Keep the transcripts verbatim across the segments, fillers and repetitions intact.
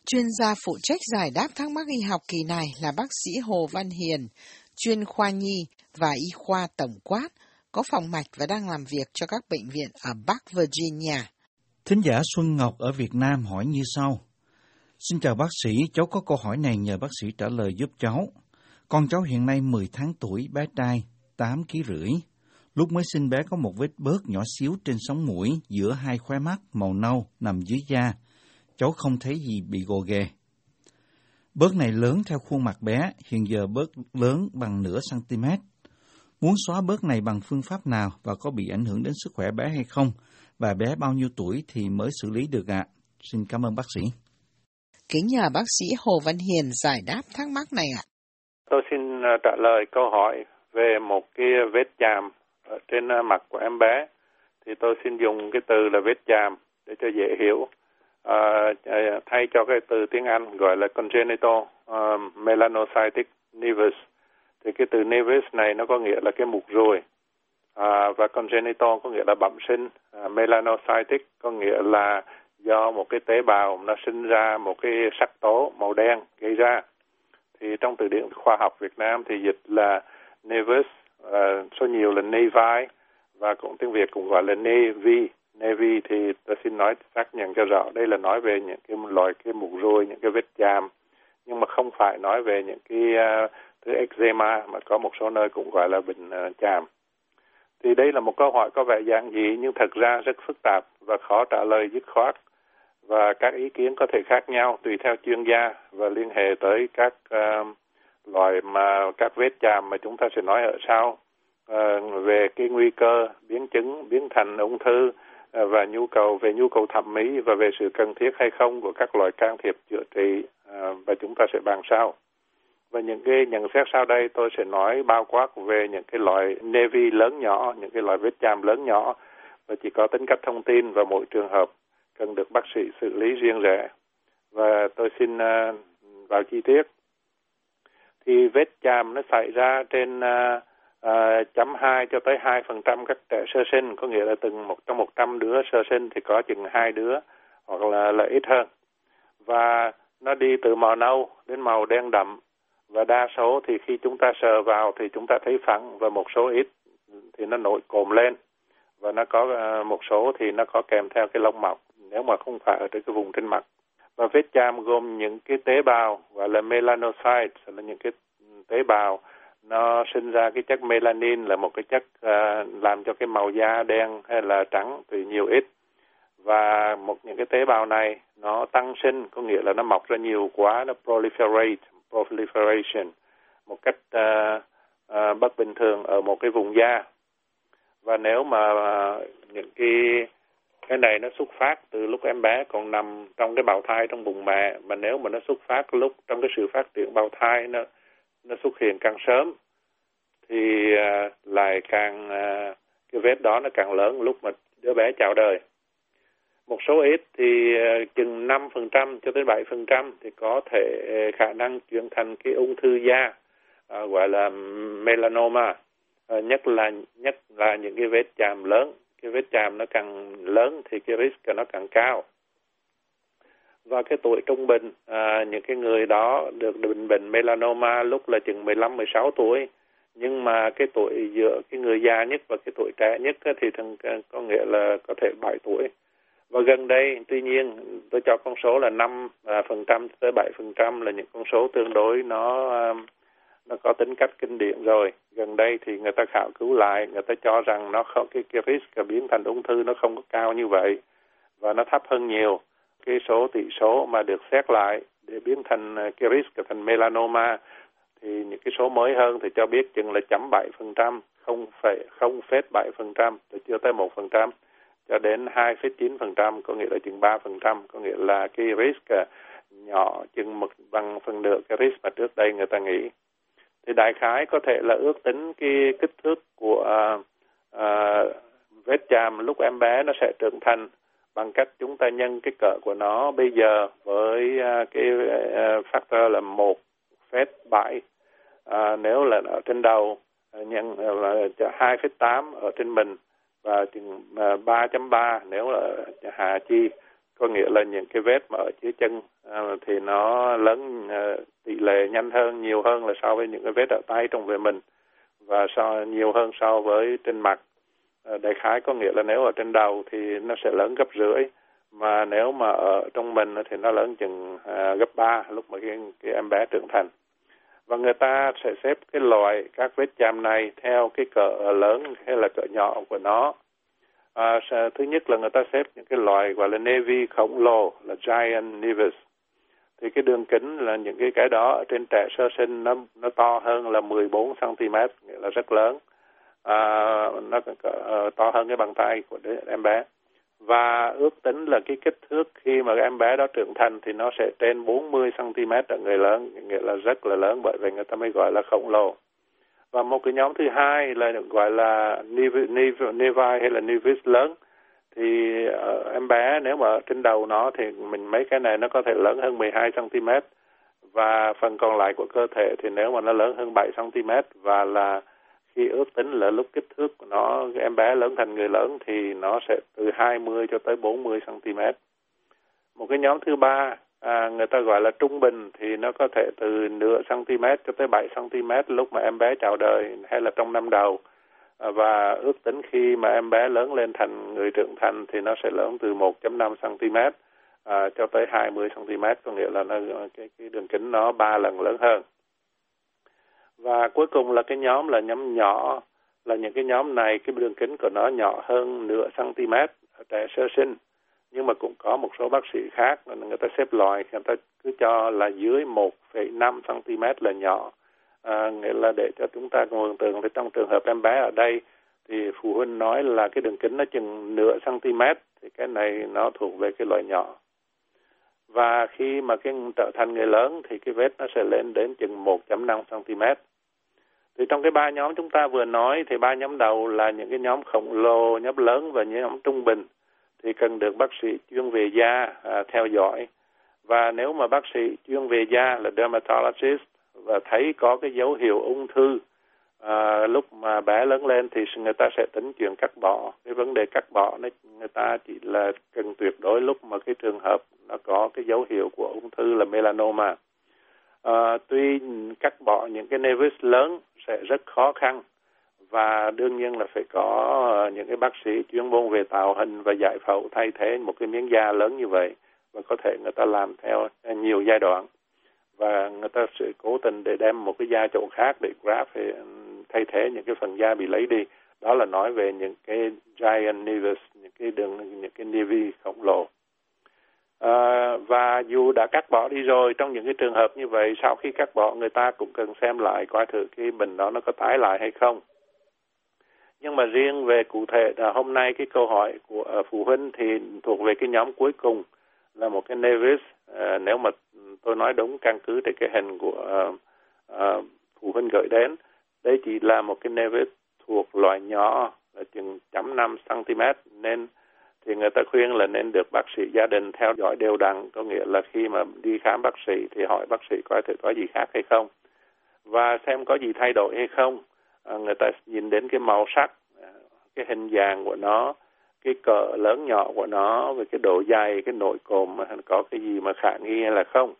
Chuyên gia phụ trách giải đáp thắc mắc y học kỳ này là bác sĩ Hồ Văn Hiền, chuyên khoa nhi và y khoa tổng quát, có phòng mạch và đang làm việc cho các bệnh viện ở Bắc Virginia. Thính giả Xuân Ngọc ở Việt Nam hỏi như sau. Xin chào bác sĩ, cháu có câu hỏi này nhờ bác sĩ trả lời giúp cháu. Con cháu hiện nay mười tháng tuổi, bé trai, tám ki lô gam. Lúc mới sinh bé có một vết bớt nhỏ xíu trên sống mũi giữa hai khóe mắt màu nâu nằm dưới da. Cháu không thấy gì bị gồ ghề. Bớt này lớn theo khuôn mặt bé, hiện giờ bớt lớn bằng nửa cm. Muốn xóa bớt này bằng phương pháp nào và có bị ảnh hưởng đến sức khỏe bé hay không? Và bé bao nhiêu tuổi thì mới xử lý được ạ? À? Xin cảm ơn bác sĩ. Kính nhờ bác sĩ Hồ Văn Hiền giải đáp thắc mắc này ạ. À. Tôi xin trả lời câu hỏi về một cái vết chàm ở trên mặt của em bé. Thì tôi xin dùng cái từ là vết chàm để cho dễ hiểu. À, thay cho cái từ tiếng Anh gọi là congenital uh, melanocytic nevus. Thì cái từ nevus này nó có nghĩa là cái mụn ruồi. À, và congenital có nghĩa là bẩm sinh. À, melanocytic có nghĩa là do một cái tế bào nó sinh ra một cái sắc tố màu đen gây ra. Thì trong từ điển khoa học Việt Nam thì dịch là nevus, uh, số nhiều là nevi, và cũng tiếng Việt cũng gọi là nevi. Nevi thì tôi xin nói xác nhận cho rõ, đây là nói về những cái loại cái mụn ruồi, những cái vết chàm, nhưng mà không phải nói về những cái uh, thứ eczema mà có một số nơi cũng gọi là bệnh uh, chàm. Thì đây là một câu hỏi có vẻ giản dị nhưng thật ra rất phức tạp và khó trả lời dứt khoát. Và các ý kiến có thể khác nhau tùy theo chuyên gia và liên hệ tới các uh, loại mà các vết chàm mà chúng ta sẽ nói ở sau uh, về cái nguy cơ biến chứng, biến thành ung thư uh, và nhu cầu về nhu cầu thẩm mỹ và về sự cần thiết hay không của các loại can thiệp chữa trị uh, và chúng ta sẽ bàn sau. Và những cái nhận xét sau đây tôi sẽ nói bao quát về những cái loại nevi lớn nhỏ, những cái loại vết chàm lớn nhỏ và chỉ có tính cách thông tin và mỗi trường hợp cần được bác sĩ xử lý riêng rẽ. Và tôi xin uh, vào chi tiết. Thì vết chàm nó xảy ra trên uh, uh, chấm hai cho tới hai phần trăm các trẻ sơ sinh, có nghĩa là từng một trong một trăm đứa sơ sinh thì có chừng hai đứa hoặc là, là ít hơn. Và nó đi từ màu nâu đến màu đen đậm. Và đa số thì khi chúng ta sờ vào thì chúng ta thấy phẳng và một số ít thì nó nổi cộm lên. Và nó có uh, một số thì nó có kèm theo cái lông mọc nếu mà không phải ở trên cái vùng trên mặt. Và vết chàm gồm những cái tế bào gọi là melanocytes, là những cái tế bào nó sinh ra cái chất melanin là một cái chất uh, làm cho cái màu da đen hay là trắng tùy nhiều ít. Và một những cái tế bào này nó tăng sinh, có nghĩa là nó mọc ra nhiều quá, nó proliferate, proliferation một cách uh, uh, bất bình thường ở một cái vùng da. Và nếu mà uh, những cái cái này nó xuất phát từ lúc em bé còn nằm trong cái bào thai trong bụng mẹ, mà nếu mà nó xuất phát lúc trong cái sự phát triển bào thai nó nó xuất hiện càng sớm thì uh, lại càng uh, cái vết đó nó càng lớn lúc mà đứa bé chào đời. Một số ít thì uh, chừng năm phần trăm cho tới bảy phần trăm thì có thể uh, khả năng chuyển thành cái ung thư da uh, gọi là melanoma. Uh, nhất là nhất là những cái vết chàm lớn. Cái vết chàm nó càng lớn thì cái risk nó càng cao. Và cái tuổi trung bình, à, những cái người đó được bệnh bệnh melanoma lúc là chừng mười lăm mười sáu tuổi. Nhưng mà cái tuổi giữa cái người già nhất và cái tuổi trẻ nhất thì thường có nghĩa là có thể bảy tuổi. Và gần đây, tuy nhiên, tôi cho con số là năm phần trăm tới bảy phần trăm là những con số tương đối nó nó có tính cách kinh điển rồi. Gần đây thì người ta khảo cứu lại, người ta cho rằng nó không cái, cái risk biến thành ung thư nó không có cao như vậy và nó thấp hơn nhiều. Cái số tỷ số mà được xét lại để biến thành cái risk thành melanoma thì những cái số mới hơn thì cho biết chừng là chấm bảy phần trăm, không phẩy không phết bảy phần trăm, chưa tới một phần trăm cho đến hai phẩy chín phần trăm, có nghĩa là chừng ba phần trăm, có nghĩa là cái risk nhỏ chừng một bằng phần nửa cái risk mà trước đây người ta nghĩ. Thì đại khái có thể là ước tính cái kích thước của uh, uh, vết chàm lúc em bé nó sẽ trưởng thành bằng cách chúng ta nhân cái cỡ của nó bây giờ với uh, cái uh, factor là một phẩy bảy. Uh, nếu là ở trên đầu uh, nhân uh, hai phẩy tám ở trên mình và chừng uh, ba chấm ba nếu là hạ chi, có nghĩa là những cái vết mà ở dưới chân à, thì nó lớn à, tỷ lệ nhanh hơn, nhiều hơn là so với những cái vết ở tay trong về mình, và so nhiều hơn so với trên mặt. À, đại khái có nghĩa là nếu ở trên đầu thì nó sẽ lớn gấp rưỡi, mà nếu mà ở trong mình thì nó lớn chừng à, gấp ba lúc mà cái, cái em bé trưởng thành. Và người ta sẽ xếp cái loại các vết chàm này theo cái cỡ lớn hay là cỡ nhỏ của nó. À, thứ nhất là người ta xếp những cái loại gọi là nevus khổng lồ, là giant nevus. Thì cái đường kính là những cái cái đó ở trên trẻ sơ sinh nó nó to hơn là mười bốn xăng ti mét, nghĩa là rất lớn. À, nó uh, to hơn cái bàn tay của đứa em bé. Và ước tính là cái kích thước khi mà em bé đó trưởng thành thì nó sẽ trên bốn mươi xăng ti mét ở người lớn, nghĩa là rất là lớn, bởi vậy người ta mới gọi là khổng lồ. Và một cái nhóm thứ hai là được gọi là nevi hay là nevus lớn. Thì uh, em bé nếu mà trên đầu nó thì mình mấy cái này nó có thể lớn hơn mười hai xăng ti mét, và phần còn lại của cơ thể thì nếu mà nó lớn hơn bảy xăng ti mét, và là khi ước tính là lúc kích thước của nó, em bé lớn thành người lớn thì nó sẽ từ hai mươi cho tới bốn mươi xăng ti mét. Một cái nhóm thứ ba à, người ta gọi là trung bình, thì nó có thể từ nửa cm cho tới bảy xăng ti mét lúc mà em bé chào đời hay là trong năm đầu. À, và ước tính khi mà em bé lớn lên thành người trưởng thành thì nó sẽ lớn từ một phẩy năm xăng ti mét à, cho tới hai mươi xăng ti mét, có nghĩa là nó cái, cái đường kính nó ba lần lớn hơn. Và cuối cùng là cái nhóm là nhóm nhỏ, là những cái nhóm này cái đường kính của nó nhỏ hơn nửa cm ở trẻ sơ sinh. Nhưng mà cũng có một số bác sĩ khác người ta xếp loại, người ta cứ cho là dưới một phẩy năm xăng ti mét là nhỏ. À, nghĩa là để cho chúng ta mường tượng thì trong trường hợp em bé ở đây thì phụ huynh nói là cái đường kính nó chừng nửa cm, thì cái này nó thuộc về cái loại nhỏ. Và khi mà cái trở thành người lớn thì cái vết nó sẽ lên đến chừng một phẩy năm xăng ti mét. Thì trong cái ba nhóm chúng ta vừa nói thì ba nhóm đầu là những cái nhóm khổng lồ, nhóm lớn và nhóm trung bình, thì cần được bác sĩ chuyên về da à, theo dõi. Và nếu mà bác sĩ chuyên về da là dermatologist và thấy có cái dấu hiệu ung thư à, lúc mà bé lớn lên thì người ta sẽ tính chuyện cắt bỏ. Cái vấn đề cắt bỏ nó người ta chỉ là cần tuyệt đối lúc mà cái trường hợp nó có cái dấu hiệu của ung thư là melanoma. À, tuy cắt bỏ những cái nevus lớn sẽ rất khó khăn, và đương nhiên là phải có những cái bác sĩ chuyên môn về tạo hình và giải phẫu thay thế một cái miếng da lớn như vậy, và có thể người ta làm theo nhiều giai đoạn, và người ta sẽ cố tình để đem một cái da chỗ khác để graft để thay thế những cái phần da bị lấy đi. Đó là nói về những cái giant nevus, những cái đường, những cái nevus khổng lồ. À, và dù đã cắt bỏ đi rồi, trong những cái trường hợp như vậy, sau khi cắt bỏ người ta cũng cần xem lại coi thử cái bệnh đó nó có tái lại hay không. Nhưng mà riêng về cụ thể là hôm nay cái câu hỏi của uh, phụ huynh thì thuộc về cái nhóm cuối cùng là một cái nevus. Uh, nếu mà tôi nói đúng căn cứ trên cái hình của uh, uh, phụ huynh gửi đến, đây chỉ là một cái nevus thuộc loại nhỏ là chừng một phẩy năm xăng ti mét, nên thì người ta khuyên là nên được bác sĩ gia đình theo dõi đều đặn, có nghĩa là khi mà đi khám bác sĩ thì hỏi bác sĩ coi thử có gì khác hay không, và xem có gì thay đổi hay không. À, người ta nhìn đến cái màu sắc, cái hình dạng của nó, cái cỡ lớn nhỏ của nó, về cái độ dày, cái nội cộm có cái gì mà khả nghi hay là không.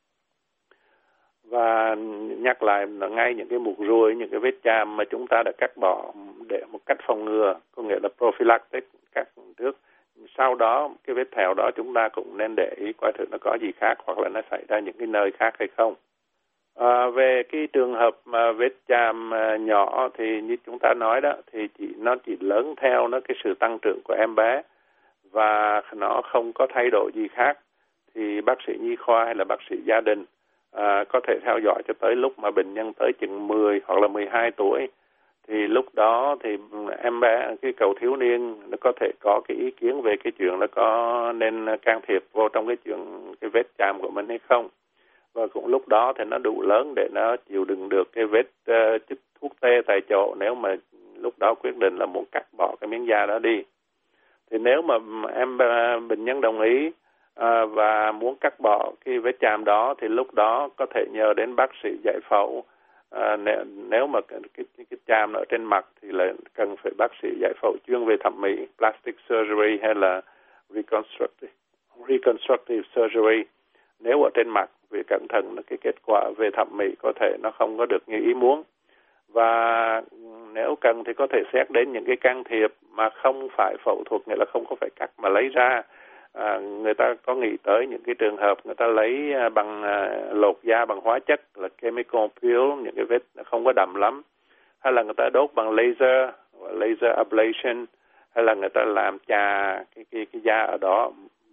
Và nhắc lại là ngay những cái mụn ruồi, những cái vết chàm mà chúng ta đã cắt bỏ để một cách phòng ngừa, có nghĩa là prophylactic, cắt trước. Sau đó cái vết thẹo đó chúng ta cũng nên để ý coi thử nó có gì khác, hoặc là nó xảy ra những cái nơi khác hay không. À, về cái trường hợp mà vết chàm à, nhỏ thì như chúng ta nói đó, thì chỉ, nó chỉ lớn theo nó cái sự tăng trưởng của em bé và nó không có thay đổi gì khác, thì bác sĩ nhi khoa hay là bác sĩ gia đình à, có thể theo dõi cho tới lúc mà bệnh nhân tới chừng mười hoặc là mười hai tuổi. Thì lúc đó thì em bé, cái cậu thiếu niên nó có thể có cái ý kiến về cái chuyện nó có nên can thiệp vô trong cái chuyện cái vết chàm của mình hay không. Và cũng lúc đó thì nó đủ lớn để nó chịu đựng được cái vết uh, chích thuốc tê tại chỗ nếu mà lúc đó quyết định là muốn cắt bỏ cái miếng da đó đi. Thì nếu mà em uh, bệnh nhân đồng ý uh, và muốn cắt bỏ cái vết chàm đó thì lúc đó có thể nhờ đến bác sĩ giải phẫu. À, nếu, nếu mà cái, cái, cái chàm ở trên mặt thì là cần phải bác sĩ giải phẫu chuyên về thẩm mỹ, plastic surgery hay là reconstructive, reconstructive surgery. nếu ở trên mặt vì cẩn thận là cái kết quả về thẩm mỹ có thể nó không có được như ý muốn. Và nếu cần thì có thể xét đến những cái can thiệp mà không phải phẫu thuật, nghĩa là không có phải cắt mà lấy ra. À, người ta có nghĩ tới những cái trường hợp người ta lấy bằng à, lột da bằng hóa chất là chemical peel, những cái vết không có đậm lắm, hay là người ta đốt bằng laser, laser ablation, hay là người ta làm chà cái cái cái da ở đó,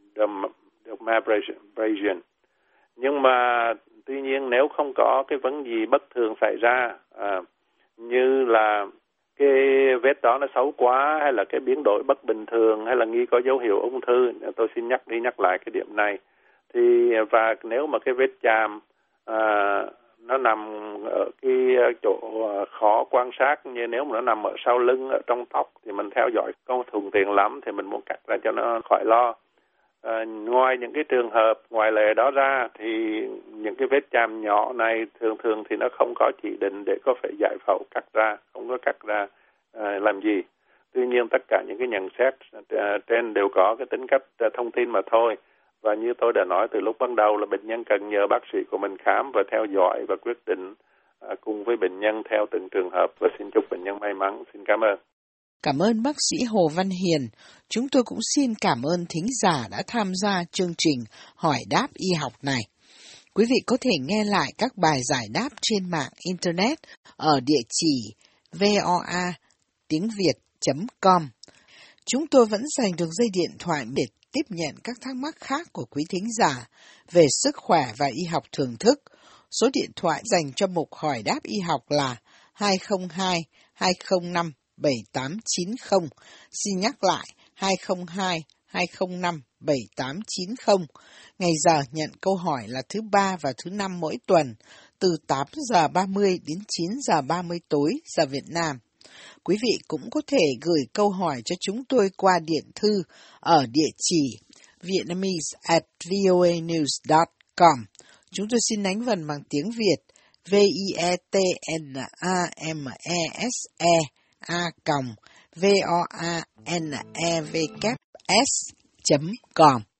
dermabrasion. Nhưng mà tuy nhiên nếu không có cái vấn gì bất thường xảy ra, à, như là cái vết đó nó xấu quá, hay là cái biến đổi bất bình thường, hay là nghi có dấu hiệu ung thư, tôi xin nhắc đi nhắc lại cái điểm này. Thì và nếu mà cái vết chàm à, nó nằm ở cái chỗ khó quan sát, như nếu mà nó nằm ở sau lưng, ở trong tóc thì mình theo dõi không thuận tiện lắm, thì mình muốn cắt ra cho nó khỏi lo. À, ngoài những cái trường hợp ngoại lệ đó ra thì những cái vết chàm nhỏ này thường thường thì nó không có chỉ định để có phải giải phẫu cắt ra, không có cắt ra à, làm gì. Tuy nhiên tất cả những cái nhận xét à, trên đều có cái tính cách à, thông tin mà thôi. Và như tôi đã nói từ lúc ban đầu là bệnh nhân cần nhờ bác sĩ của mình khám và theo dõi và quyết định à, cùng với bệnh nhân theo từng trường hợp. Và xin chúc bệnh nhân may mắn. Xin cảm ơn. Cảm ơn bác sĩ Hồ Văn Hiền. Chúng tôi cũng xin cảm ơn thính giả đã tham gia chương trình Hỏi đáp y học này. Quý vị có thể nghe lại các bài giải đáp trên mạng Internet ở địa chỉ voa tiếng việt chấm com. Chúng tôi vẫn dành được dây điện thoại để tiếp nhận các thắc mắc khác của quý thính giả về sức khỏe và y học thưởng thức. Số điện thoại dành cho mục Hỏi đáp y học là hai không hai hai không năm bảy tám chín không. Xin nhắc lại hai không hai hai không năm bảy tám chín không. Ngày giờ nhận câu hỏi là thứ ba và thứ năm mỗi tuần, từ tám giờ ba mươi đến chín giờ ba mươi tối giờ Việt Nam. Quý vị cũng có thể gửi câu hỏi cho chúng tôi qua điện thư ở địa chỉ vietnamese at voanews dot com. Chúng tôi xin đánh vần bằng tiếng Việt v i e t n a m e s e a v o a n e v s chấm com.